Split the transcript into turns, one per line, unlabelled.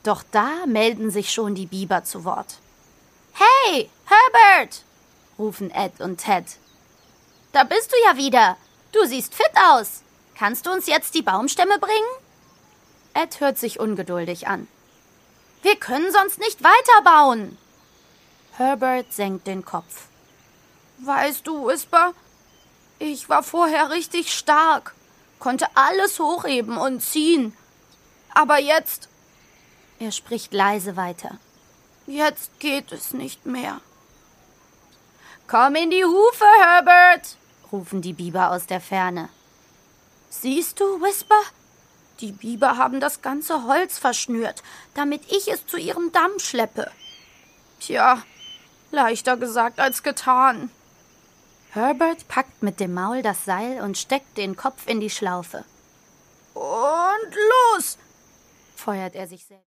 Doch da melden sich schon die Biber zu Wort. »Hey, Herbert«, rufen Ed und Ted. »Da bist du ja wieder. Du siehst fit aus. Kannst du uns jetzt die Baumstämme bringen?« Ed hört sich ungeduldig an. »Wir können sonst nicht weiterbauen.« Herbert senkt den Kopf. »Weißt du, Whisper, ich war vorher richtig stark, konnte alles hochheben und ziehen. Aber jetzt...« Er spricht leise weiter. »Jetzt geht es nicht mehr.« »Komm in die Hufe, Herbert«, rufen die Biber aus der Ferne. »Siehst du, Whisper? Die Biber haben das ganze Holz verschnürt, damit ich es zu ihrem Damm schleppe.« »Tja, leichter gesagt als getan.« Herbert packt mit dem Maul das Seil und steckt den Kopf in die Schlaufe. »Und los«, feuert er sich selbst.